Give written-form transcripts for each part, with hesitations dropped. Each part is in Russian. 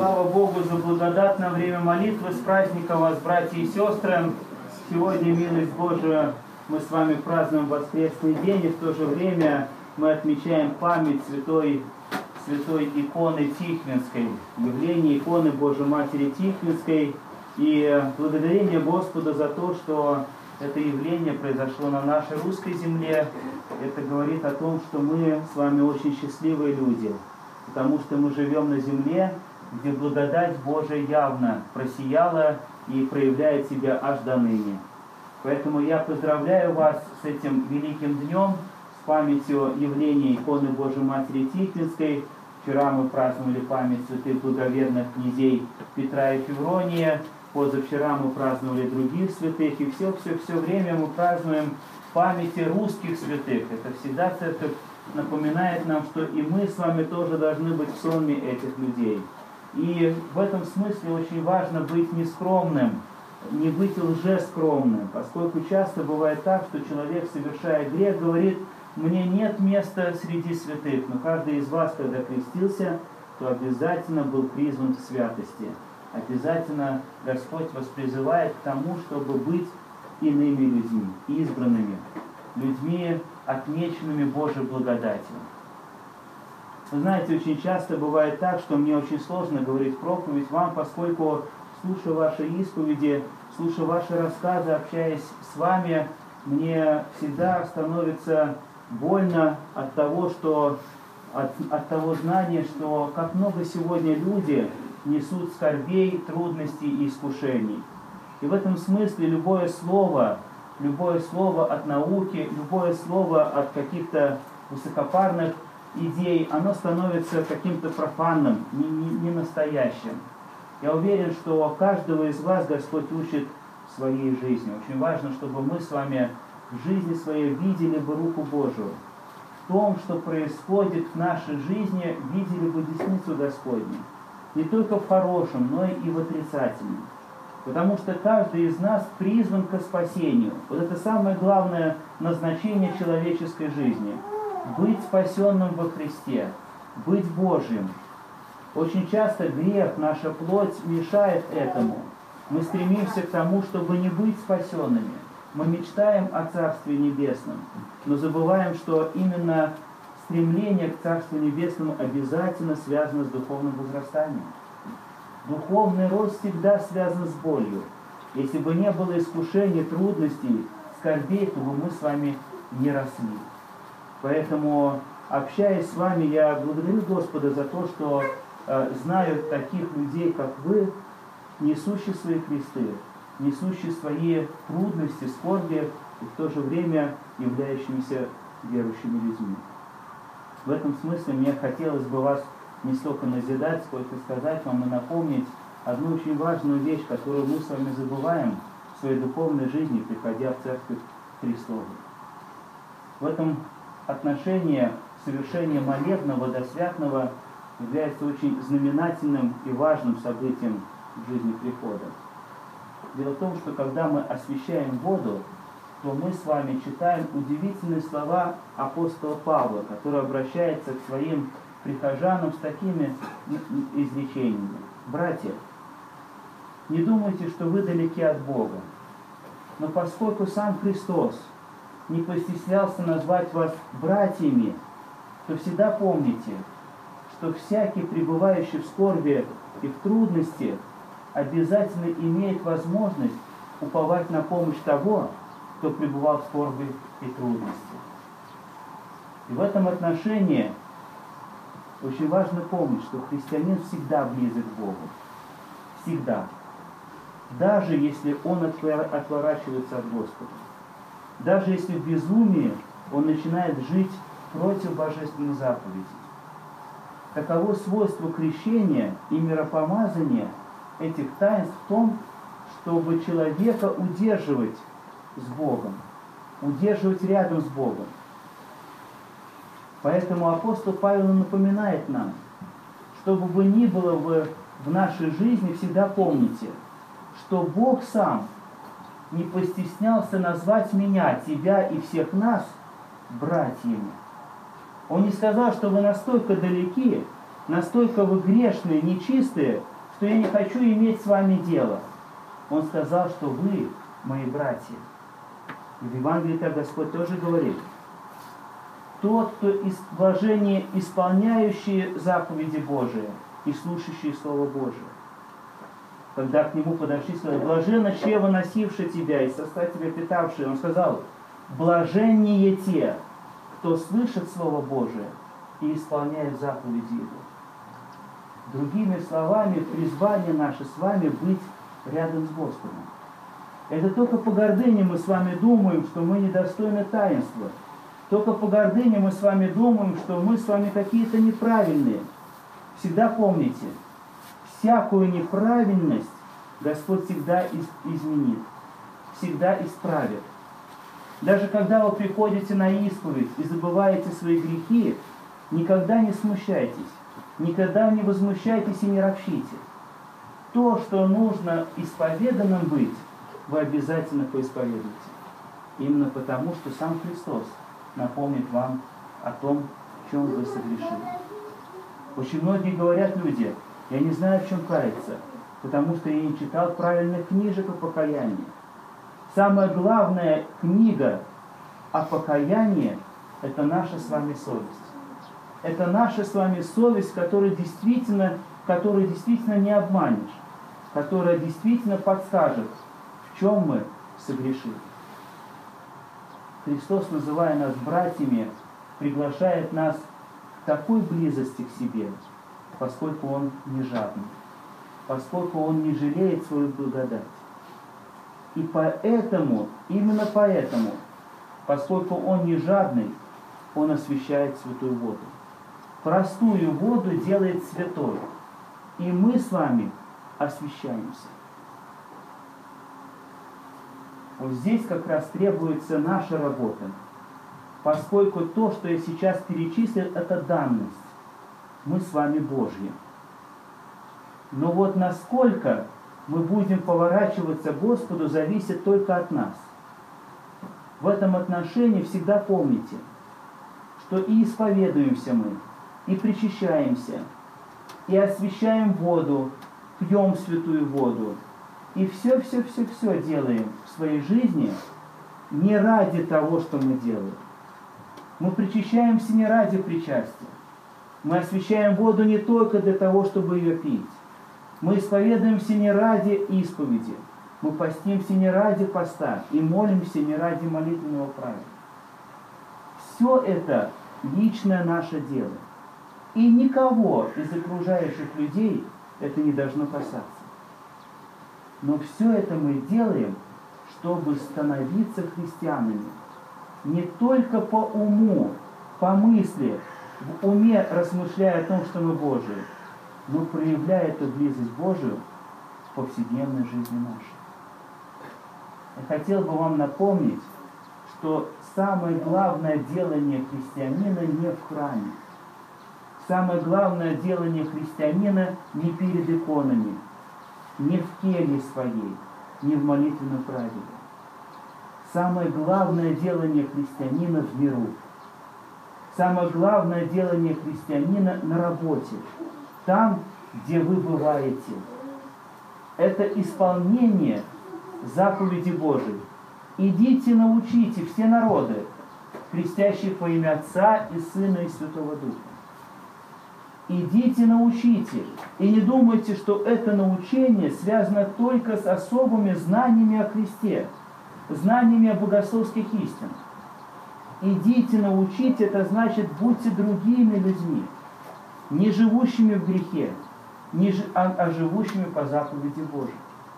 Слава Богу за благодатное время молитвы. С праздником вас, братья и сестры. Сегодня, милость Божия, мы с вами празднуем воскресный день, и в то же время мы отмечаем память святой иконы Тихвинской, явление иконы Божьей Матери Тихвинской. И благодарение Господу за то, что это явление произошло на нашей русской земле. Это говорит о том, что мы с вами очень счастливые люди, потому что мы живем на земле, где благодать Божия явно просияла и проявляет себя аж до ныне. Поэтому я поздравляю вас с этим великим днем, с памятью явления иконы Божьей Матери Тихвинской. Вчера мы праздновали память святых благоверных князей Петра и Феврония, позавчера мы праздновали других святых, и все время мы празднуем памяти русских святых. Это всегда церковь напоминает нам, что и мы с вами тоже должны быть в сонме этих людей. И в этом смысле очень важно быть нескромным, не быть лжескромным, поскольку часто бывает так, что человек, совершая грех, говорит: «Мне нет места среди святых». Но каждый из вас, когда крестился, то обязательно был призван к святости. Обязательно Господь вас призывает к тому, чтобы быть иными людьми, избранными, людьми, отмеченными Божьей благодатью. Вы знаете, очень часто бывает так, что мне очень сложно говорить проповедь вам, поскольку, слушая ваши исповеди, слушая ваши рассказы, общаясь с вами, мне всегда становится больно от того, от того знания, что как много сегодня люди несут скорбей, трудностей и искушений. И в этом смысле любое слово от науки, любое слово от каких-то высокопарных идей, оно становится каким-то профанным, не настоящим. Я уверен, что каждого из вас Господь учит своей жизни. Очень важно, чтобы мы с вами в жизни своей видели бы руку Божию. В том, что происходит в нашей жизни, видели бы десницу Господню. Не только в хорошем, но и в отрицательном. Потому что каждый из нас призван к спасению. Вот это самое главное назначение человеческой жизни. Быть спасенным во Христе, быть Божьим. Очень часто грех, наша плоть мешает этому. Мы стремимся к тому, чтобы не быть спасенными. Мы мечтаем о Царстве Небесном, но забываем, что именно стремление к Царству Небесному обязательно связано с духовным возрастанием. Духовный рост всегда связан с болью. Если бы не было искушений, трудностей, скорбей, то бы мы с вами не росли. Поэтому, общаясь с вами, я благодарю Господа за то, что знаю таких людей, как вы, несущие свои кресты, несущие свои трудности, скорби, и в то же время являющимися верующими людьми. В этом смысле мне хотелось бы вас не столько назидать, сколько сказать вам и напомнить одну очень важную вещь, которую мы с вами забываем в своей духовной жизни, приходя в Церковь Христову. В этом отношении совершение молебна водосвятного является очень знаменательным и важным событием в жизни прихода. Дело в том, что когда мы освящаем воду, то мы с вами читаем удивительные слова апостола Павла, который обращается к своим прихожанам с такими изречениями. «Братья, не думайте, что вы далеки от Бога, но поскольку сам Христос не постеснялся назвать вас братьями, то всегда помните, что всякий, пребывающий в скорби и в трудности, обязательно имеет возможность уповать на помощь того, кто пребывал в скорби и трудности». И в этом отношении очень важно помнить, что христианин всегда близок к Богу. Всегда. Даже если он отворачивается от Господа. Даже если в безумии он начинает жить против божественной заповеди. Таково свойство крещения и миропомазания этих таинств в том, чтобы человека удерживать с Богом, удерживать рядом с Богом. Поэтому апостол Павел напоминает нам, что бы ни было в нашей жизни, всегда помните, что Бог сам не постеснялся назвать меня, тебя и всех нас братьями. Он не сказал, что вы настолько далеки, настолько вы грешные, нечистые, что я не хочу иметь с вами дело. Он сказал, что вы мои братья. И в Евангелии так Господь тоже говорит: тот, кто из блажения исполняющий заповеди Божии и слушающий Слово Божие. Когда к нему подошли, сказали: блаженно чрево носившее тебя и соста тебя питавшее. Он сказал: блаженнее те, кто слышит Слово Божие и исполняет заповеди Его. Другими словами, призвание наше с вами быть рядом с Господом. Это только по гордыне мы с вами думаем, что мы недостойны таинства. Только по гордыне мы с вами думаем, что мы с вами какие-то неправильные. Всегда помните, всякую неправильность Господь всегда изменит, всегда исправит. Даже когда вы приходите на исповедь и забываете свои грехи, никогда не смущайтесь, никогда не возмущайтесь и не ропщите. То, что нужно исповеданным быть, вы обязательно поисповедуете. Именно потому, что сам Христос напомнит вам о том, в чем вы согрешили. Очень многие говорят люди: я не знаю, в чем каяться, потому что я не читал правильных книжек о покаянии. Самая главная книга о покаянии – это наша с вами совесть. Это наша с вами совесть, которую действительно не обманешь, которая действительно подскажет, в чем мы согрешили. Христос, называя нас братьями, приглашает нас к такой близости к себе, поскольку Он не жадный, поскольку Он не жалеет свою благодать. И поэтому, именно поэтому, поскольку Он не жадный, Он освящает святую воду. Простую воду делает святой, и мы с вами освящаемся. Вот здесь как раз требуется наша работа, поскольку то, что я сейчас перечислил, это данность. Мы с вами Божьи. Но вот насколько мы будем поворачиваться к Господу, зависит только от нас. В этом отношении всегда помните, что и исповедуемся мы, и причащаемся, и освящаем воду, пьем святую воду, и все делаем в своей жизни не ради того, что мы делаем. Мы причащаемся не ради причастия. Мы освящаем воду не только для того, чтобы ее пить. Мы исповедуемся не ради исповеди. Мы постимся не ради поста и молимся не ради молитвенного правила. Все это личное наше дело. И никого из окружающих людей это не должно касаться. Но все это мы делаем, чтобы становиться христианами. Не только по уму, по мысли, в уме размышляя о том, что мы Божии, но проявляя эту близость Божию в повседневной жизни нашей. Я хотел бы вам напомнить, что самое главное делание христианина не в храме. Самое главное делание христианина не перед иконами, не в келье своей, не в молитвенном правиле. Самое главное делание христианина в миру. Самое главное делание христианина на работе. Там, где вы бываете. Это исполнение заповеди Божией. Идите, научите все народы, крестящих во имя Отца и Сына и Святого Духа. Идите, научите. И не думайте, что это научение связано только с особыми знаниями о Христе, знаниями о богословских истинах. Идите, научите, это значит, будьте другими людьми, не живущими в грехе, а живущими по заповеди Божией.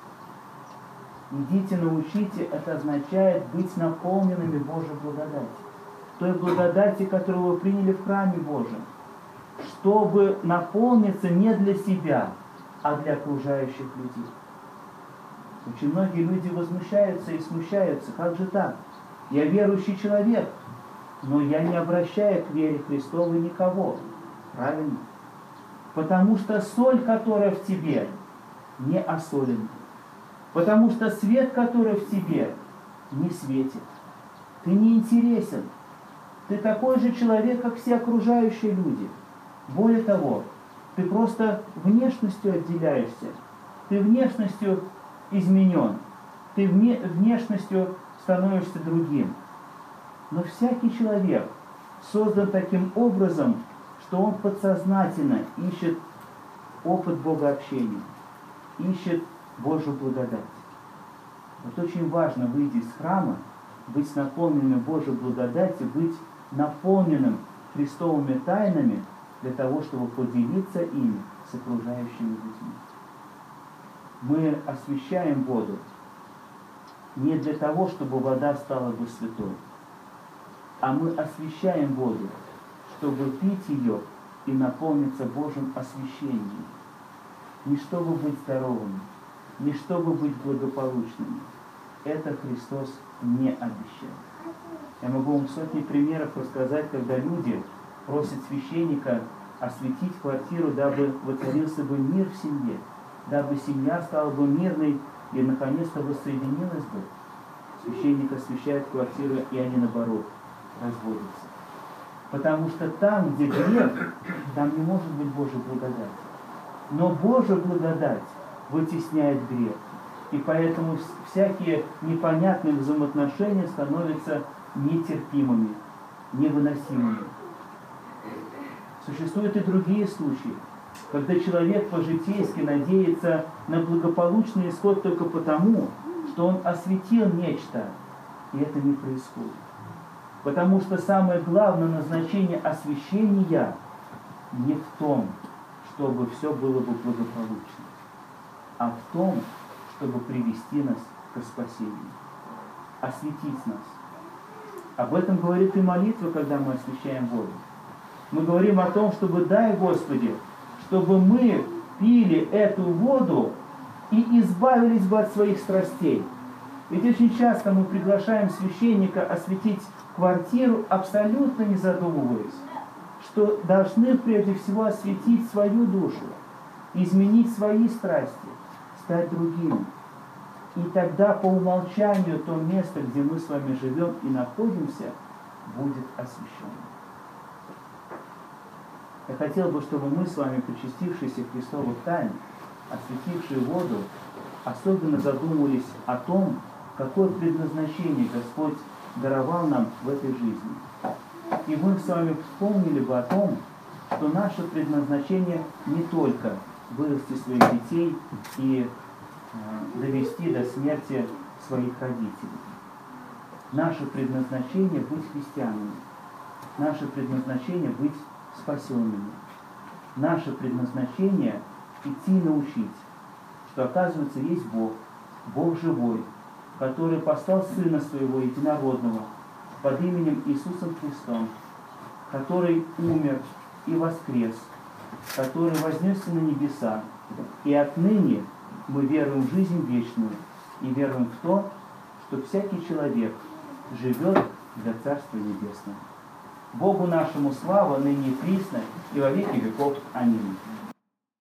Идите, научите, это означает быть наполненными Божьей благодатью. Той благодати, которую вы приняли в храме Божьем, чтобы наполниться не для себя, а для окружающих людей. Очень многие люди возмущаются и смущаются. Как же так? Я верующий человек, но я не обращаю к вере Христовой никого. Правильно? Потому что соль, которая в тебе, не осолена. Потому что свет, который в тебе, не светит. Ты не интересен. Ты такой же человек, как все окружающие люди. Более того, Ты просто внешностью отделяешься. Ты внешностью изменен. Ты внешностью становишься другим. Но всякий человек создан таким образом, что он подсознательно ищет опыт богообщения, ищет Божью благодать. Вот очень важно, выйти из храма, быть наполненным Божьей благодатью, быть наполненным Христовыми тайнами для того, чтобы поделиться ими с окружающими людьми. Мы освящаем воду не для того, чтобы вода стала бы святой, а мы освящаем воду, чтобы пить ее и наполниться Божьим освящением. Не чтобы быть здоровыми, не чтобы быть благополучными. Это Христос не обещал. Я могу вам сотни примеров рассказать, когда люди просят священника осветить квартиру, дабы воцарился бы мир в семье, дабы семья стала бы мирной и наконец-то воссоединилась бы. Священник освящает квартиру, и они наоборот разводятся. Потому что там, где грех, там не может быть Божьей благодати. Но Божья благодать вытесняет грех. И поэтому всякие непонятные взаимоотношения становятся нетерпимыми, невыносимыми. Существуют и другие случаи, когда человек по-житейски надеется на благополучный исход только потому, что он осветил нечто, и это не происходит. Потому что самое главное назначение освящения не в том, чтобы все было бы благополучно, а в том, чтобы привести нас к спасению, осветить нас. Об этом говорит и молитва, когда мы освящаем воду. Мы говорим о том, чтобы дай, Господи, чтобы мы пили эту воду и избавились бы от своих страстей. Ведь очень часто мы приглашаем священника осветить квартиру, абсолютно не задумываясь, что должны прежде всего осветить свою душу, изменить свои страсти, стать другими. И тогда по умолчанию то место, где мы с вами живем и находимся, будет освящено. Я хотел бы, чтобы мы с вами, причастившиеся Христовых тайн, осветившие воду, особенно задумывались о том, какое предназначение Господь даровал нам в этой жизни. И мы с вами вспомнили бы о том, что наше предназначение не только вырасти своих детей и довести до смерти своих родителей. Наше предназначение быть христианами. Наше предназначение быть спасенными. Наше предназначение идти и научить, что оказывается есть Бог, Бог живой, который послал Сына Своего Единородного под именем Иисусом Христом, который умер и воскрес, который вознесся на небеса, и отныне мы веруем в жизнь вечную и веруем в то, что всякий человек живет для Царства Небесного. Богу нашему слава, ныне и присно, и во веки веков. Аминь.